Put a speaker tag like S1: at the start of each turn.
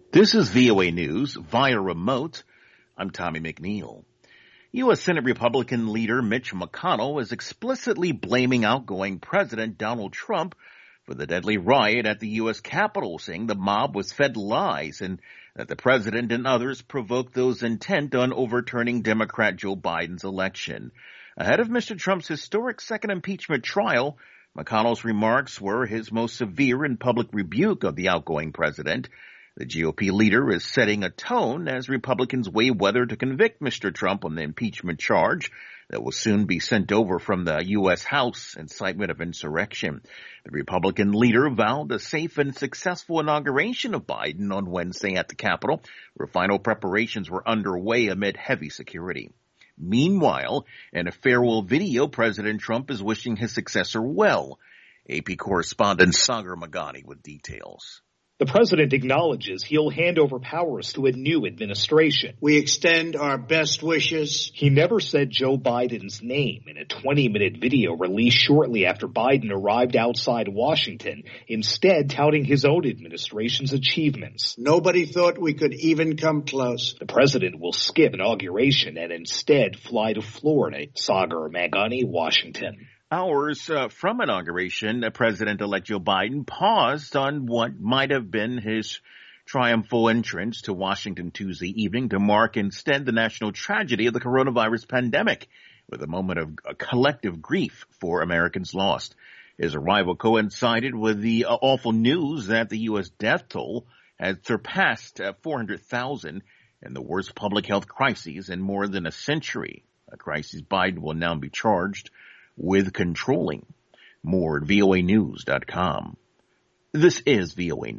S1: This is VOA News via remote. I'm Tommy McNeil. U.S. Senate Republican leader Mitch McConnell is explicitly blaming outgoing President Donald Trump for the deadly riot at the U.S. Capitol, saying the mob was fed lies and that the president and others provoked those intent on overturning Democrat Joe Biden's election. Ahead of Mr. Trump's historic second impeachment trial, McConnell's remarks were his most severe and public rebuke of the outgoing president. The GOP leader is setting a tone as Republicans weigh whether to convict Mr. Trump on the impeachment charge that will soon be sent over from the U.S. House, incitement of insurrection. The Republican leader vowed a safe and successful inauguration of Biden on Wednesday at the Capitol, where final preparations were underway amid heavy security. Meanwhile, in a farewell video, President Trump is wishing his successor well. AP correspondent Sagar Meghani with details.
S2: The president acknowledges he'll hand over powers to a new administration.
S3: We extend our best wishes.
S2: He never said Joe Biden's name in a 20-minute video released shortly after Biden arrived outside Washington, instead touting his own administration's achievements.
S3: Nobody thought we could even come close.
S2: The president will skip inauguration and instead fly to Florida. Sagar Meghani, Washington.
S1: Hours from inauguration, President-elect Joe Biden paused on what might have been his triumphal entrance to Washington Tuesday evening to mark instead the national tragedy of the coronavirus pandemic, with a moment of collective grief for Americans lost. His arrival coincided with the awful news that the U.S. death toll had surpassed 400,000 in the worst public health crises in more than a century, a crisis Biden will now be charged with controlling. More at voanews.com. This is VOA News.